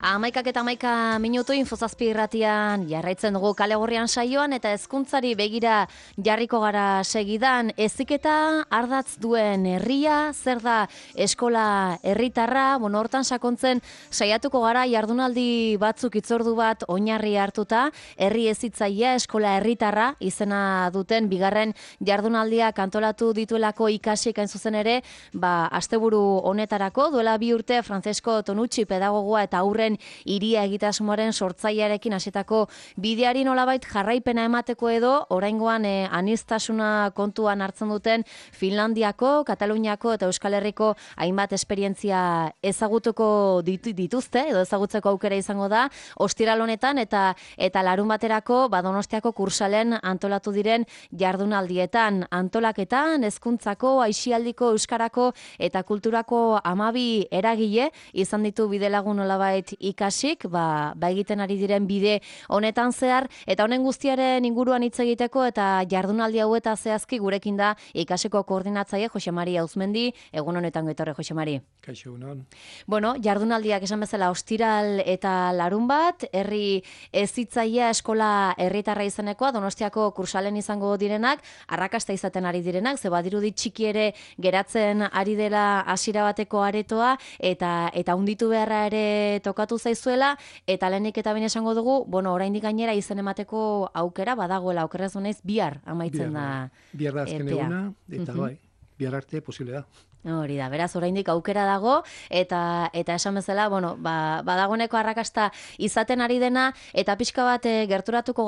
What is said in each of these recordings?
Amaikak eta amaika minutu Infozazpi irratian jarraitzen dugu Kale Gorrian saioan eta hezkuntzari begira jarriko gara segidan. Heziketa ardatz duen herria, zer da eskola herritarra, hortan sakontzen saiatuko gara jardunaldi batzuk hitzordu bat oinarri hartuta, herri hezitzailea eskola herritarra izena duten bigarren jardunaldiak antolatu dituelako ikasik hain zuzen ere, asteburu honetarako duela 2 urte Francesco Tonucci pedagogoa eta aurren iria egitasmoaren sortzailearekin hasitako bideari nolabait jarraipena emateko edo oraingoan aniztasuna kontuan hartzen duten Finlandiako, Kataluniako eta Euskal Herriko hainbat esperientzia ezagutuko dituzte edo ezagutzeko aukera izango da ostiral honetan eta larunbaterako Donostiako kursalen antolatu diren jardunaldietan, antolaketan hezkuntzako, aisialdiko, euskarako eta kulturako 12 eragile izan ditu bidelagun nolabait ikasik, egiten ari diren bide honetan zehar, eta honen guztiaren inguruan hitz egiteko eta jardunaldi hau eta zehazki gurekin da ikasiko koordinatzaile Jose Mari Auzmendi. Egun honetan goitorre, Jose Mari. Kaixo, egunon. Jardunaldiak esan bezala ostiral eta larun bat, herri hezitzailea eskola herritarra izanekoa, Donostiako kursalen izango direnak, arrakasta izaten ari direnak, ze badirudi txiki ere geratzen ari dela hasiera bateko aretoa, eta hunditu beharra ere tokatu zaizuela, eta lehenik eta behin esango dugu, oraindik gainera izen emateko aukera badagoela, okerrez honez bihar amaitzen da. Bihar da azken eguna, eta bihar arte posible da. Hori da, beraz, oraindik aukera dago, eta esan bezala, badagoeneko arrakasta izaten ari dena, eta pixka bat gerturatuko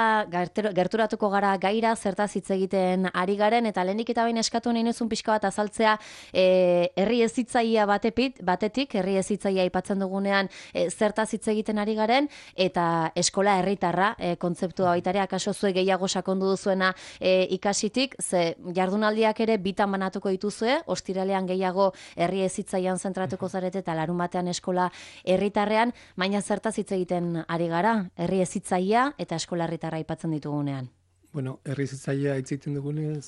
gara gaira, zertaz hitz egiten ari garen, eta lehenik eta behin eskatu nahi nizun pixka bat azaltzea herri hezitzailea batetik, herri hezitzailea aipatzen dugunean zertaz hitz egiten ari garen, eta eskola herritarra kontzeptua baitare, akaso zue gehiago sakondu duzuena ikasitik, ze jardunaldiak ere bitan banatuko dituzue, ostiralean gehiago herri hezitzailean zentratuko zarete eta larun batean eskola herritarrean, baina zertaz hitz egiten ari gara, herri hezitzailea eta eskola herritarra aipatzen ditugunean. Herri hezitzailea hitz egiten dugunez,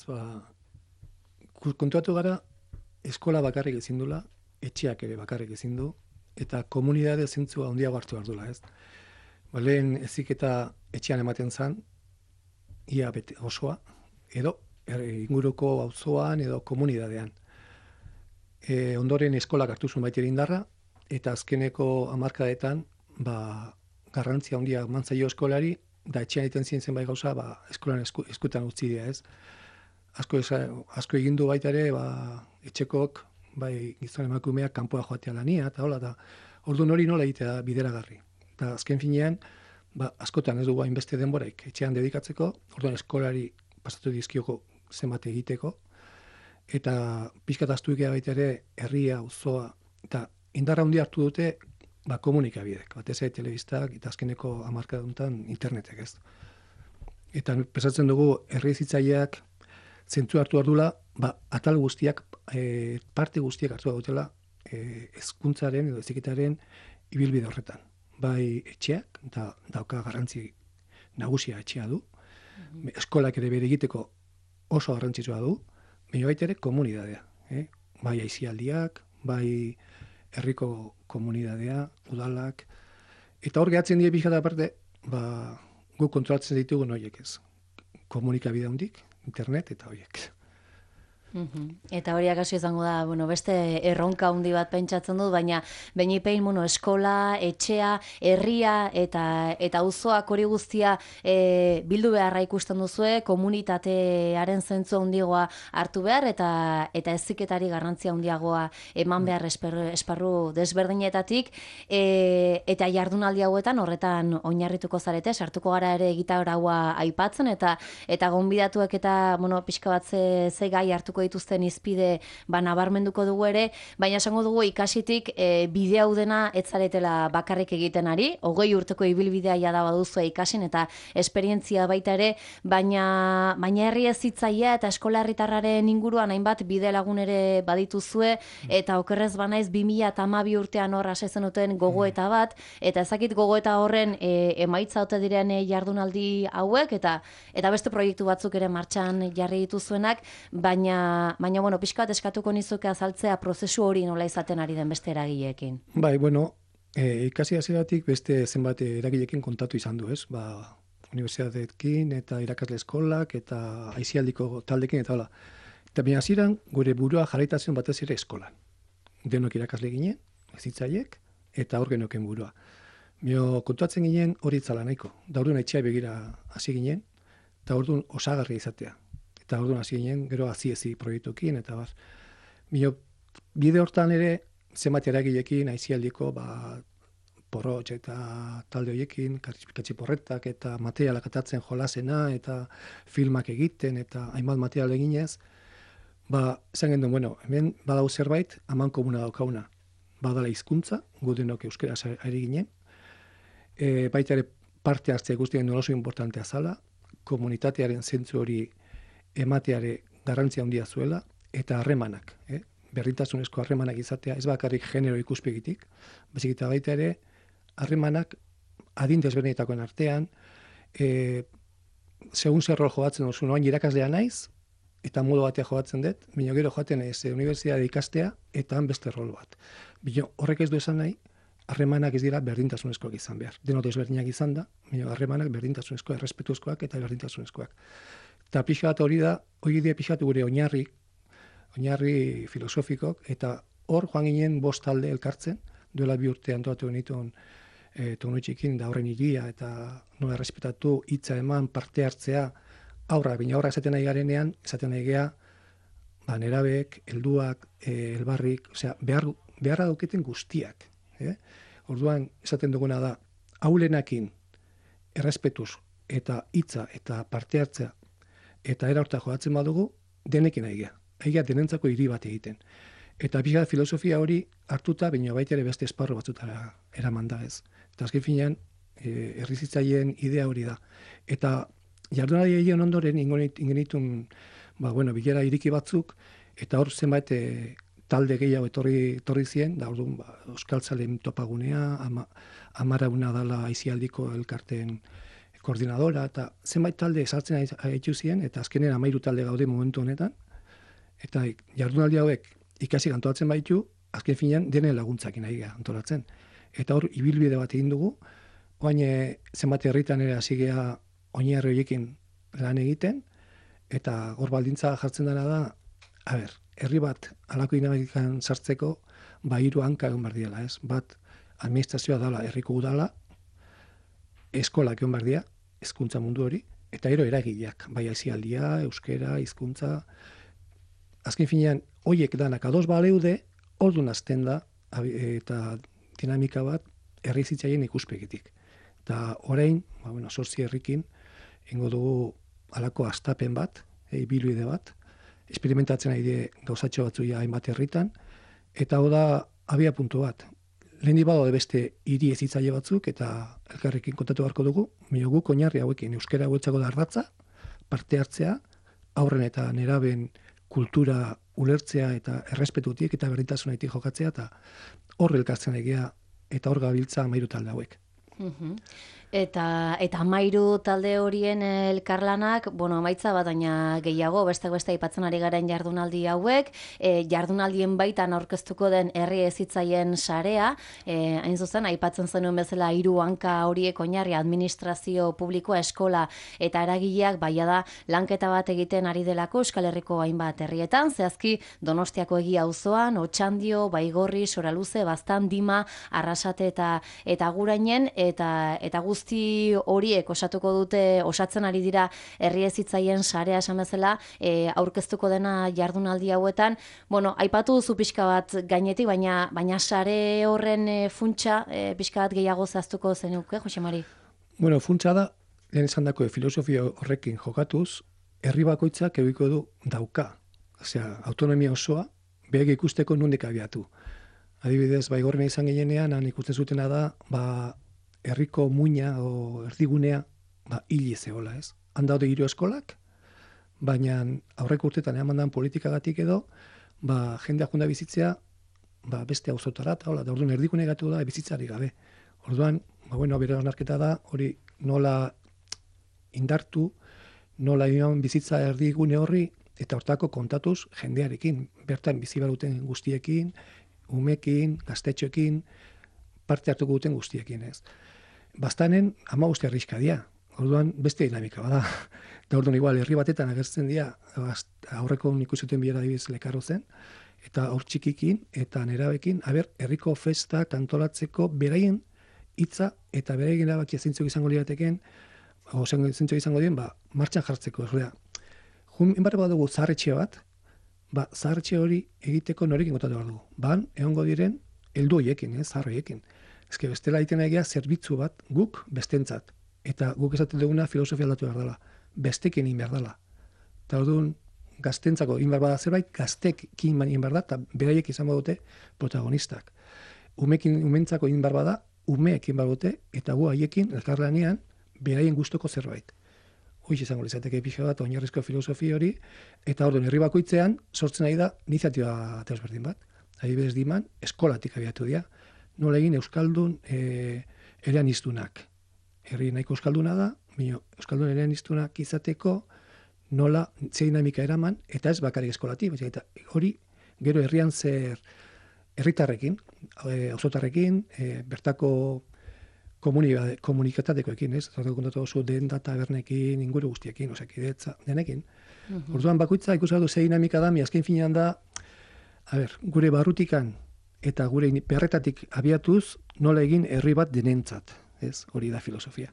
kontuatu gara eskola bakarrik ezin dula, etxeak ere bakarrik ezin du, eta komunitate zentzua handiago hartu behar dula, ez? Lehen heziketa etxean ematen zen, ia bete osoa, edo inguruko auzoan edo komunitatean. Ondoren eskolak hartu zuen baita indarra, eta azkeneko hamarkadetan garrantzia handia eman zaio eskolari, da etxean egiten ziren zenbait gauza, eskolan eskutan utzi dira, ez? Asko egin du baita ere, etxekok, gizon emakumeak kanpoa joatea lania, eta hola, orduan hori nola egitea bideragarri. Eta azken finean, askotan ez dugu hainbeste denboraik etxean dedikatzeko, orduan eskolari pasatu dizkioko zenbat egiteko, eta pixkataztu egia baita ere herria, auzoa, eta indarra handia hartu dute komunikabidek, batez ere telebistak, eta azkeneko hamarkaduntan internetek, ez. Eta pesatzen dugu herri hezitzaileak zentzu hartu ardula, atal guztiak, parte guztiak hartu dutela hezkuntzaren edo heziketaren ibilbide horretan. Bai etxeak, eta dauka garrantzi nagusia etxea du, eskolak ere bere egiteko oso garrantzitsua du, baina baita ere komunitatea. Bai aisialdiak, bai herriko komunitatea, udalak, eta hor gehatzen die pixka da aparte, guk kontrolatzen ditugu horiek ez. Komunikabide handik, internet eta horiek. Eta hori akaso izango da, beste erronka handi bat pentsatzen dut, baina beinipein, eskola, etxea, herria eta auzoak hori guztia bildu beharra ikusten duzue, komunitatearen zentzu handiagoa hartu behar, eta heziketari garrantzia handiagoa eman behar esparru desberdinetatik, eta jardunaldi hauetan horretan oinarrituko zarete, sartuko gara ere egitaraua aipatzen, eta gonbidatuek eta pixka bat ze gai hartuko dituzten izpide nabarmenduko dugu ere, baina esango dugu ikasitik bide hau dena ez zaretela bakarrik egiten ari, 20 urteko ibilbidea jada baduzue ikasin eta esperientzia baita ere, baina herri hezitzailea eta eskola herritarraren inguruan hainbat bide lagun ere badituzue, eta okerrez banaiz 2012 urtean hor hasi zenuten gogoeta bat, eta ezakit gogoeta horren emaitza ote diren jardunaldi hauek, eta beste proiektu batzuk ere martxan jarri dituzuenak, baina pixka bat eskatuko nizuke azaltzea prozesu hori nola izaten ari den beste eragileekin. Ikasi hasieratik beste zenbait eragilekin kontatu izan du, ez? Unibertsitateekin eta irakasle eskolak eta aisialdiko taldekin eta hola. Eta baina hasieran gure burua jarraitatzen batez ere eskolan. Denok irakasle ginen, hezitzaileek, eta hor genoken burua. Kontuatzen ginen hori itzala nahiko. Da orduan etxea begira hasi ginen, eta orduan osagarria izatea. Eta orduan hasi ginen, gero hazi proiektuekin, eta bar. Bide hortan ere, zenbat eragilekin, aisialdiko, porrotx eta talde horiekin, katxiporretak eta materialak atatzen jolasena, eta filmak egiten, eta hainbat material eginez, esan genduen, bueno, hemen badau zerbait, haman komuna daukauna. Badala hizkuntza, gudenok euskaraz ari ginen, baita ere parte hartzea guztien oso importantea zala, komunitatearen zentzu hori emateare garrantzia handia zuela, eta harremanak, berdintasunezko harremanak izatea, ez bakarrik genero ikuspegitik, baizik eta baita ere harremanak adin desberdinetakoen artean, segun zer rol jogatzen duzu, noain irakaslea naiz, eta modu batea jogatzen dut, baina gero joaten ez unibertsitate ikastea, eta han beste rol bat. Baina horrek ez du esan nahi, harremanak ez dira berdintasunezkoak izan behar. Denot desberdinak izan da, baina harremanak berdintasunezkoak, errespetuezkoak eta berdintasunezkoak. Eta pixat hori da, hori dira pixat gure oinarri filosofikok, eta hor joan ginen 5 talde elkartzen, duela 2 urte antolatu genituen Tonuitxikin da horren iria, eta nola errespetatu, hitza eman, parte hartzea, baina aurra esaten nahi garenean, esaten nahi gea, nerabeek, helduak, elbarrik, beharra dauketen guztiak. Orduan, esaten duguna da, haulenakin errespetuz eta hitza eta parte hartzea eta era horta joatzen badugu, denekin nahi gea. Nahi gea denentzako hiri bat egiten. Eta pixka filosofia hori hartuta, baina baita ere beste esparru batzutara eraman da ez. Eta azken finean, herrizitzaileen idea hori da. Eta jardunaldi egin ondoren ingenitun bilera iriki batzuk, eta hor zenbait talde gehiago etorri zien, da orduan Euskaltzalen topagunea, Amarauna dala aisialdiko elkarteen koordinadora, eta zenbait talde sartzen haitu zien, eta azkenen 13 talde gaude momentu honetan, eta jardunaldi hauek ikasi antolatzen baitu, azken finean denen laguntzakin nahi antolatzen. Eta hor, ibilbide bat egin dugu, oain zenbat herritan ere hasi gea oinarri horiekin lan egiten, eta hor baldintza jartzen dena da, herri bat alako dinamikan sartzeko, 3 hanka egon behar diela, ez? Bat, administrazioa dala, herriko udala, eskolak egon behar dira, hezkuntza mundu hori, eta gero eragileak, bai aisialdia, euskera, hizkuntza. Azken finean, hoiek danak ados baleude, orduan hasten da, eta dinamika bat, herri zitzaien ikuspegitik. Eta orain, 8 herrikin, ingo dugu alako astapen bat, ibilbide bat, experimentatzen ari die gauzatxo batzuia hainbat herritan, eta hau da abia puntu bat. Lehenik badaude beste hiri hezitzaile batzuk, eta elkarrekin kontatu beharko dugu, guk oinarri hauekin euskara guetzako da ardatza, parte hartzea, aurren eta neraben kultura ulertzea eta errespetutik eta berdintasunetik jokatzea, eta hor elkartzen egia, eta hor gabiltza 13 talde hauek. Eta 13 talde horien elkarlanak, emaitza bat baina gehiago, beste aipatzen ari garen jardunaldi hauek, jardunaldien baitan aurkeztuko den herri hezitzaien sarea, hain zuzen, aipatzen zenuen bezala 3 hanka horiek oinarri administrazio publikoa, eskola eta eragileak baia da lanketa bat egiten ari delako Euskal Herriko hainbat herrietan, zehazki Donostiako Egia auzoan, Otxandio, Baigorri, Soraluze, Baztan, Dima, Arrasate eta Gurainen, eta guzti horiek osatzen ari dira herri hezitzaien sarea esan bezala, aurkeztuko dena jardunaldi hauetan. Aipatu duzu pixka bat gainetik, baina sare horren funtsa pixka bat gehiago zehaztuko zenuke, Jose Mari? Funtsa da, lehen esan dako filosofia horrekin jokatuz, herri bakoitzak edukiko du dauka. Autonomia osoa, behar ikusteko nondik abiatu. Adibidez, Baigorren izan ginenean, han ikusten zutena da, herriko muina o erdigunea hile zehola, ez? Han daude 3 eskolak, baina aurreko urtetan emandan politikagatik edo, jendea junda bizitzea, beste auzotara, eta da orduan erdigune gatu da bizitzari gabe. Orduan, bere onarketa da, hori nola indartu, nola bizitza erdigune horri, eta hortako kontatuz jendearekin, bertan bizi baruten guztiekin, umekin, gaztetxoekin, parte hartuko duten guztiekin, ez. Bastanen 15 herrixka dira. Orduan beste dinamika bada. Da orduan igual herri batetan agertzen dira, aurreko ikusuten biera dibiz Lekarro zen, eta aur txikikin eta nerabekin, herriko festak antolatzeko beraien hitza eta beraien erabakia zeintzuk izango lirateken, zeintzuk izango dien, martxan jartzeko. Osea, inbar badugu zaharretxe bat, zaharretxe hori egiteko norekin kontatu behar dugu. Egongo diren heldu hoiekin, zahar hoiekin. Ezke bestela egiten egia zerbitzu bat guk bestentzat. Eta guk esaten duguna filosofia aldatu behar dela. Bestekin egin behar dela. Eta orduan gaztentzako egin behar bada zerbait, gaztekin egin behar da, eta beraiek izango dute protagonistak. Umentzako egin behar bada, umeek egin behar dute, eta gu haiekin elkarlanean beraien gustoko zerbait. Hoiz izango lizateke pixka bat, oinarrizko filosofia hori, eta orduan herri bakoitzean sortzen ari da iniziatiba desberdin bat. Adibidez Diman, eskolatik abiatu dira. Nola egin euskaldun eleaniztunak. Herri nahiko euskalduna da, euskaldun eleaniztunak izateko nola ze dinamika eraman, eta ez bakarrik eskolatik, eta hori gero herrian zer herritarrekin, auzotarrekin, bertako komunikatatekoekin, ez? Zartu kontatu oso denda tabernekin, inguru guztiekin, osakidetza, denekin. Orduan bakoitza ikusi du ze dinamika da, azken finean da, gure barrutikan eta gure perretatik abiatuz nola egin herri bat denentzat, ez? Hori da filosofia.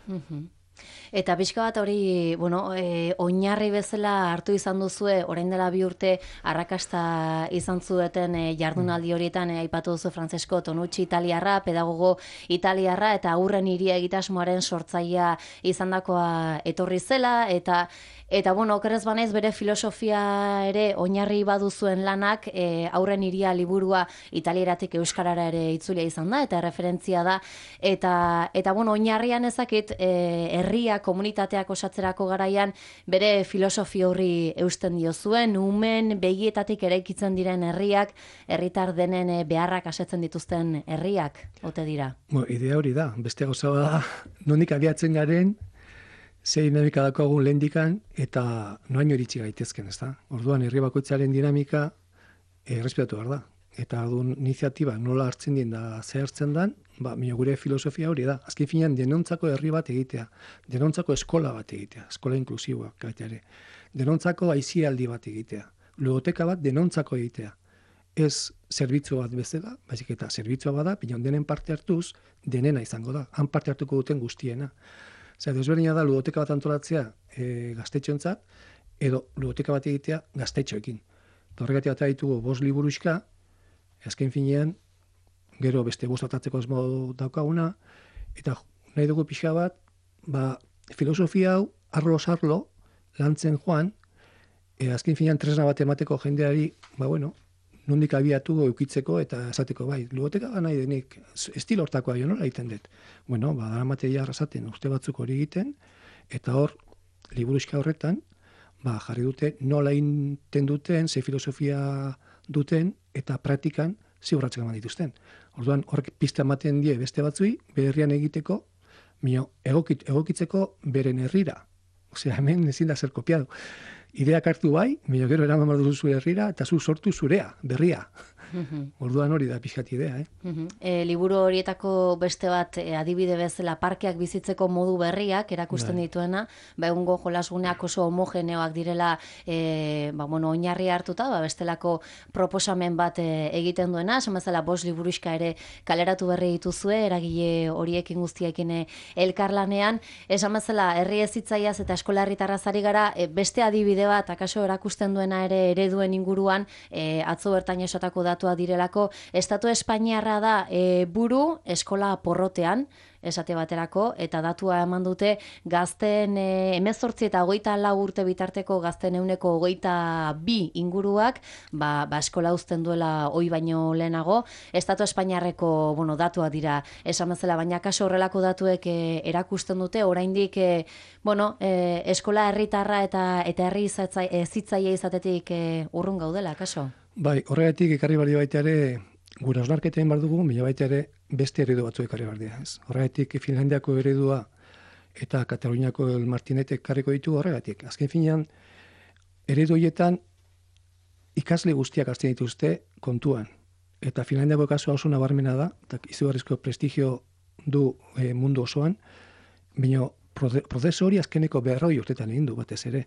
Eta pixka bat hori, oinarri bezala hartu izan duzue, orain dela 2 urte arrakasta izan zueten jardunaldi horietan aipatu duzu Francesco Tonucci italiarra, pedagogo italiarra, eta aurren hiria egitasmoaren sortzailea izandakoa etorri zela, eta okerrez banaiz bere filosofia ere oinarri baduzuen lanak, aurren hiria liburua italieratik euskarara ere itzulia izan da, eta referentzia da, eta oinarrian ezakit, herria komunitateak osatzerako garaian bere filosofia horri eusten diozuen, umen begietatik eraikitzen diren herriak, herritar denen beharrak asetzen dituzten herriak, ote dira? Idea hori da, beste gauza da, nondik abiatzen garen, ze dinamika dakoagun lehendikan, eta noaino iritsi gaitezken, ez da? Orduan, herri bakoitzaren dinamika errespetatu behar da. Eta orduan, iniziatiba nola hartzen dien da ze hartzen dan, gure filosofia hori da. Azken finean, denontzako herri bat egitea, denontzako eskola bat egitea, eskola inklusiboak baita ere, denontzako aisialdi bat egitea, ludoteka bat denontzako egitea. Ez zerbitzu bat bezala, baizik eta zerbitzua bada, pinon denen parte hartuz, denena izango da, han parte hartuko duten guztiena. Desberdina da ludoteka bat antolatzea gaztetxoentzat, edo ludoteka bat egitea gaztetxoekin. Horregatik eta ditugu 5 liburuxka, azken finean, gero beste 5 atatzeko asmo daukaguna, eta nahi dugu pixka bat, filosofia hau, arlo lantzen joan, azken finean tresna bat emateko jendeari, nondik abiatu eukitzeko eta esateko ludoteka nahi denik, estilo hortakoa jo nola egiten dut. Dara materia arrasaten uste batzuk hori egiten, eta hor, liburuxka horretan, jarri dute nola egiten duten, ze filosofia duten, eta praktikan ze urratsak eman dituzten. Orduan, horrek pista ematen die beste batzui, bere herrian egiteko, egokitzeko beren herrira. Osea, hemen ezin da zer kopiatu. Ideak hartu gero eraman behar duzu herrira, eta zu sortu zurea, berria. Orduan hori da pixkat idea, Liburu horietako beste bat adibide bezala parkeak bizitzeko modu berriak erakusten dituena, egungo jolasguneak oso homogeneoak direla oinarri hartuta, bestelako proposamen bat egiten duena, esan bezala 5 liburuxka ere kaleratu berri dituzue, eragile horiekin guztiekin elkarlanean, esan bezala herri hezitzaiaz eta eskola herritarraz ari gara, beste adibide bat, akaso erakusten duena ere ereduen inguruan, atzo bertain esatako datua direlako, Estatu Espainiarra da buru eskola porrotean, esate baterako, eta datua eman dute gazten 18 eta 24 urte bitarteko gazten 22 inguruak, eskola uzten duela hoi baino lehenago, Estatu Espainiarreko datua dira esan bezala, baina kaso horrelako datuek erakusten dute, oraindik eskola herritarra eta herri hezitzaile izatetik urrun gaudela, kaso? Horregatik ekarri bardi baita ere, gure hausnarketen bar dugu, baina baita ere beste eredu batzu ekarri bardia. Horregatik Finlandiako eredua eta Kataluniako El Martinetek karriko ditu horregatik. Azken finean, eredu horietan ikasle guztiak hartzen dituzte kontuan. eta Finlandiako kasua oso nabarmena da, eta izugarrizko prestigio du mundu osoan, baina prozesu hori azkeneko 40 urtetan egin du batez ere.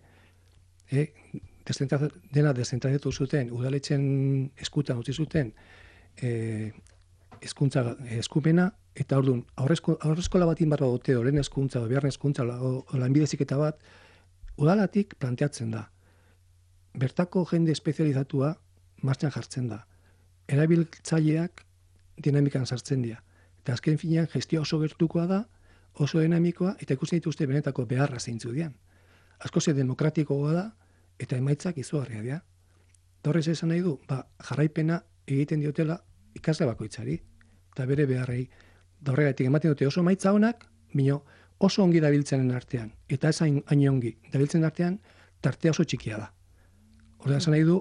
Dena deszentralizatu zuten, udaletxen eskutan utzi zuten hezkuntza eskumena, eta orduan, aurreskola batin barra dute, lehen hezkuntza, bigarren hezkuntza, lanbide heziketa bat, udalatik planteatzen da. Bertako jende espezializatua martxan jartzen da. Erabiltzaileak dinamikan sartzen dira. Eta azken finean gestioa oso gertukoa da, oso dinamikoa, eta ikusten dituzte benetako beharra zeintzu dian. Asko ze demokratikoa da, eta emaitzak izugarria dira. Horrez esan nahi du, jarraipena egiten diotela ikasle bakoitzari, eta bere beharrei. Horregatik ematen dute oso emaitza honak, bino oso ongi dabiltzenen artean, eta ez hain ongi dabiltzen artean, tartea oso txikia da. Horrek esan nahi du,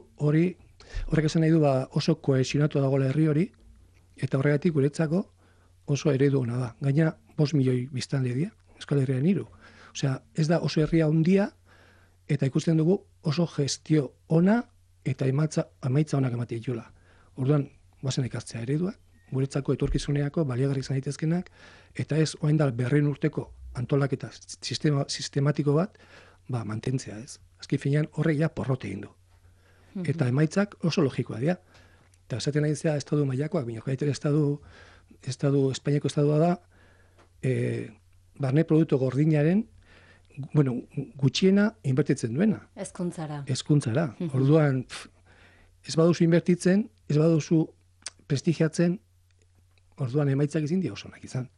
oso kohesionatu dagoela herri hori, eta horregatik guretzako oso eredu ona da. Gaina 5 milioi biztanle dira, Euskal Herrian 3. Osea, ez da oso herria handia, eta ikusten dugu oso gestio ona eta emaitza onak ematen dituela. Orduan, bazen ikastzea eredua, guretzako etorkizuneako baliagarri izan daitezkenak, eta ez orain da 200 urteko antolaketa sistematiko bat, mantentzea ez. Azken finean horrek ja porrote egin du. Eta emaitzak oso logikoa dira. Eta esaten nahi zea estadu mailakoak, baina jaitere Espainiako estadua da, barne produktu gordinaren, gutxiena inbertitzen duena. Hezkuntzara. Orduan, ez baduzu inbertitzen, ez baduzu prestigiatzen, orduan emaitzak ezin dira oso onak izan.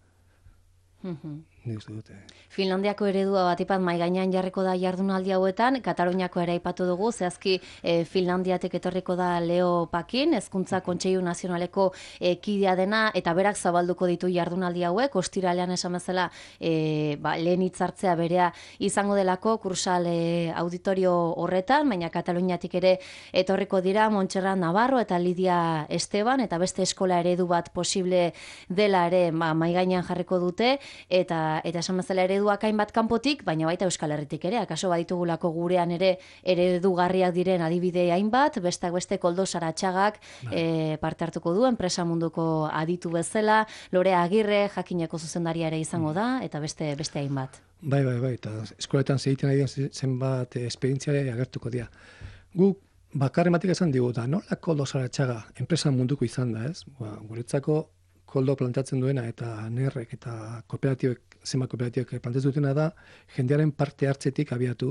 Finlandiako eredua batipat mai gainean jarriko da jardunaldi hauetan, Kataluniako ere aipatu dugu, zehazki Finlandiatik etorriko da Leo Pakin, Hezkuntza Kontseilu Nazionaleko kidea dena, eta berak zabalduko ditu jardunaldi hauek, ostiralean esan bezala lehen hitzartzea berea izango delako kursal auditorio horretan, baina Kataluniatik ere etorriko dira Montserrat Navarro eta Lidia Esteban, eta beste eskola eredu bat posible dela ere mai gainean jarriko dute, eta esan bezala ereduak hainbat kanpotik, baina baita Euskal Herritik ere, akaso baditugulako gurean ere eredugarriak diren adibide hainbat, besteak beste Koldo Saratxagak parte hartuko du, enpresa munduko aditu bezala, Lorea Agirre jakineko zuzendaria ere izango da, eta beste hainbat. Bai, eta eskoletan zeiten ari zenbat esperientziare agertuko dira. Guk bakarren batik esan digu da, nola Koldo Saratxaga enpresa munduko izan da, ez? Guretzako Koldo plantatzen duena eta nerrek eta zenbat kooperatibek plantatzen dutena da, jendearen parte hartzetik abiatu,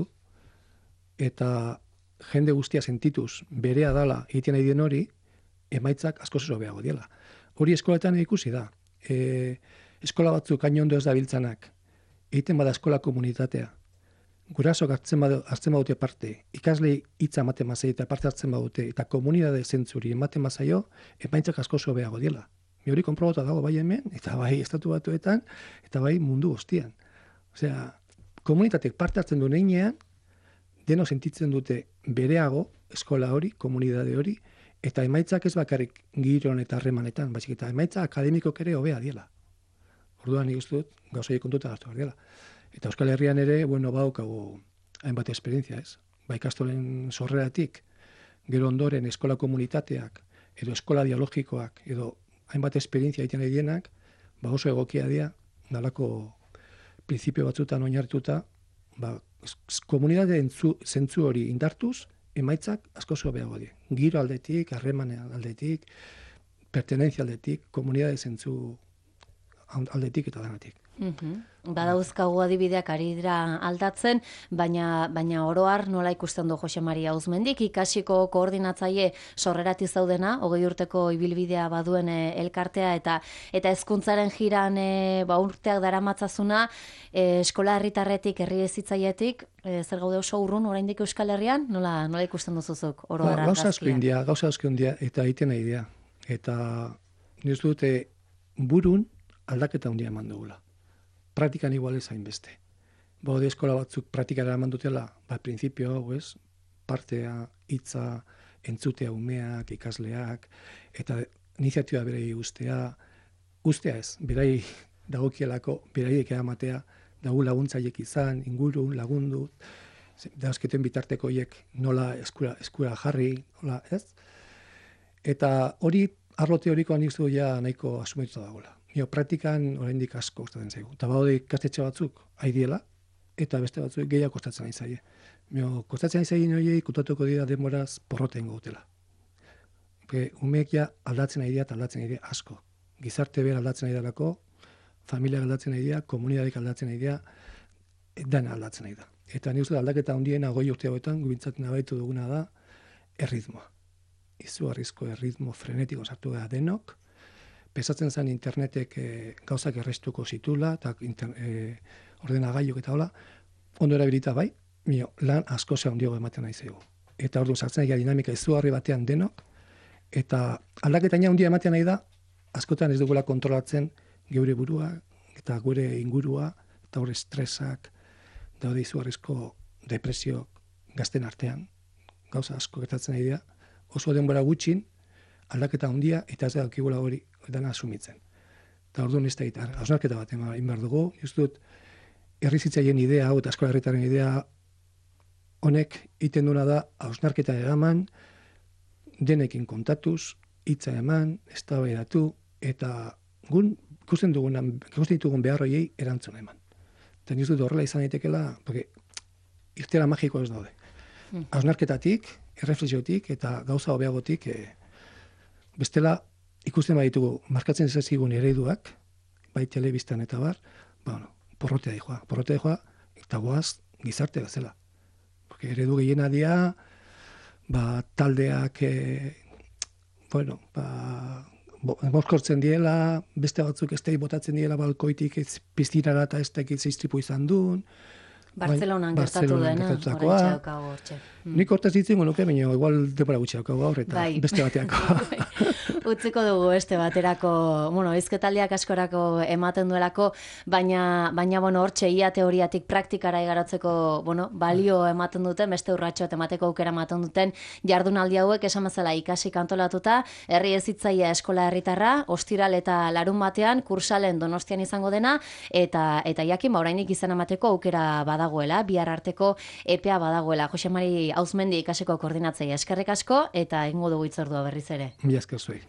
eta jende guztia sentituz berea dala egiten nahi den hori, emaitzak asko zezo behago diela. Hori eskoletan ikusi da. Eskola batzuk hain ondo ez dabiltzanak, egiten bada eskola komunitatea, gurasoak hartzen badute parte, ikaslei hitza ematen mazai eta parte hartzen badute, eta komunitate zentzuri ematen mazaio, emaitzak asko zezo behago diela. Hori konprobatu dago bai hemen, eta bai estatu batuetan, eta bai mundu guztian. Osea, komunitatek parte hartzen duen einean, deno sentitzen dute bereago eskola hori, komunitate hori, eta emaitzak ez bakarrik giron eta harremanetan, baizik eta emaitza akademikok ere hobea diela. Orduan nik uste dut, gauzai kontuta hartu behar diela. Eta Euskal Herrian ere, badaukagu hainbat esperientzia ez. Ikastolen sorreratik, gero ondoren eskola komunitateak, edo eskola dialogikoak, edo hainbat esperientzia egiten nahi dienak, oso egokia dira, dalako printzipio batzutan oinarrituta, komunitate zentzu hori indartuz, emaitzak asko hobeago dira. Giro aldetik, harremanean aldetik, pertenentzia aldetik, komunitate zentzu aldetik eta danatik. Badauzkagu adibideak ari dira aldatzen, baina oroar nola ikusten du Jose Maria Uzmendik, ikasiko koordinatzaile sorrerati zaudena, 20 urteko ibilbidea baduen elkartea, eta hezkuntzaren jiran urteak daramatzazuna, eskola herritarretik, herri hezitzailetik, zer gaude oso urrun oraindik Euskal Herrian, nola ikusten duzuzuk oroar argazkian? Gauza asko handia, eta egiten nahi dira. Eta nire dute burun aldaketa handia eman dugula. Praktikan igual ez hainbeste. Baude eskola batzuk praktikara eman dutela, printzipio hau ez, partea, hitza, entzutea umeak, ikasleak, eta iniziatiba berei ustea ez, berei dagokielako, beraiek eramatea, dago laguntzaiek izan, inguru, lagundu, dauzketen bitartekoiek nola eskura jarri, nola ez? Eta hori arlo teorikoan nik uste ja nahiko asumituta dagoela. Praktikan oraindik asko kostatzen zaigu. Eta badaude ikastetxe batzuk aidiela, eta beste batzuk gehiago kostatzen ari zaie. Kostatzen ari zaien horiei kutatuko dira demoraz porroten gotela. Umeek ja aldatzen ari dira asko. Gizarte behar aldatzen ari dalako, familia aldatzen ari dira, komunitateak aldatzen ari dira, dana aldatzen ari da. Eta nik uste aldaketa handiena 20 urte hauetan, gubintzatzen abaitu duguna da, erritmoa. Izugarrizko erritmo frenetiko sartu da denok, pesatzen zen internetek gauzak errestuko zitula, eta ordenagailuk eta hola, ondo erabilita bai, lan asko ze handiago ematen nahi zego. Eta ordu sartzen ari dinamika izugarri batean denok, eta aldaketa handia ematen nahi da, askotan ez dugula kontrolatzen geure burua, eta gure ingurua, eta hor estresak, daude izugarrizko depresio gazten artean, gauza asko gertatzen nahi dira, oso denbora gutxin, aldaketa handia, eta ez dakigula hori dana asumitzen. Eta orduan ez da gitar, hausnarketa bat egin behar dugu, just herrizitzaien idea hau eta eskola herritaren idea honek iten duna da hausnarketa egaman, denekin kontatuz, hitza eman, eztabaidatu eta ikusten ditugun behar horiei erantzun eman. Eta nik dut horrela izan daitekela, porque irtera magiko ez daude. Hausnarketatik, erreflexiotik eta gauza hobeagotik bestela ikusten baditugu markatzen zaizkigun ereduak, bai telebistan eta bar, porrotea dijoa, eta goaz gizarte bezala. Porque eredu gehiena dira, taldeak, mozkortzen diela, beste batzuk ez botatzen diela balkoitik piztinara eta ez dakit zeiztripu izan duen. Bartzelonan gertatu dena, orain txaukago hortxe. Nik hortaz ditzen nuke, baina igual depara gutxi daukago gaur eta beste bateako. Utziko dugu beste baterako, hizketaldiak askorako ematen duelako, baina hortxe ia teoriatik praktikara igarotzeko, balio ematen duten, beste urratxoat emateko aukera ematen duten jardunaldi hauek esan bezala ikasi kantolatuta, herri hezitzailea eskola herritarra, ostiral eta larun batean, kursalen Donostian izango dena, eta jakin orainik izan emateko aukera badagoela, bihar arteko epea badagoela. Jose Mari Auzmendi ikaseko koordinatzailea eskerrik asko, eta egingo dugu hitzordua berriz ere. Mila esker zuei.